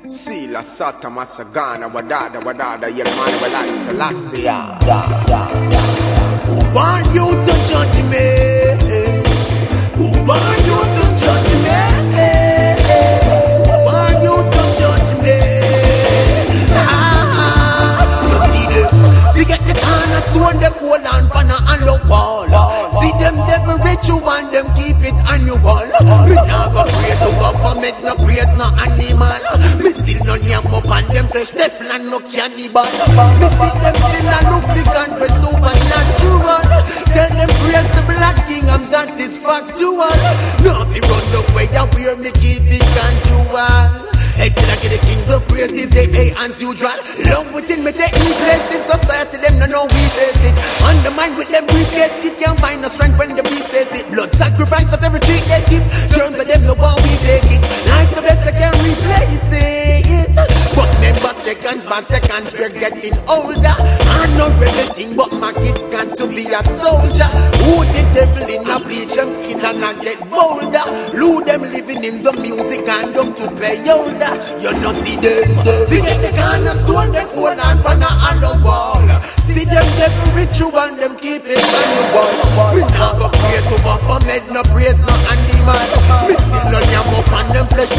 Sila Sata Masagana Wadada Wadada Yelmani Walai Selassie. Who want you to judge me? Who want you to judge me? Who want you to judge me? You see them, they get the cornerstone, them hold on panna and the wall. See them devil rich, you want them keep it on your wall. We now go pray to God for make no praise, no animal. Me still no yam up on them flesh, Teflon no cannibal. Me see them still a look sick and be supernatural. Tell them praise the Black King, I'm that is factual. No, if you run the way, I wear me keep it casual. Hey, still I get the king of praises, hey, as usual. Love within me, take me places. Society, them no know we face it. Undermine with them briefcase, it can't find no strength when the beat says it. Blood sacrifice at every treat they keep. Germs of them, no one we take it. Life the best I can replace it. But remember seconds by seconds, we're getting older. I'm not relating, but my kids got to be a soldier. Who the devil in a bleach them skin and I get bolder. Lou them living in the music and them to play older. You no see them. We get the cornerstone, them hold on panna on the wall. See them devil ritual, them keep it on the wall. We now go pray to Baphomet, no praise, no animal. We still no yam up on them flesh,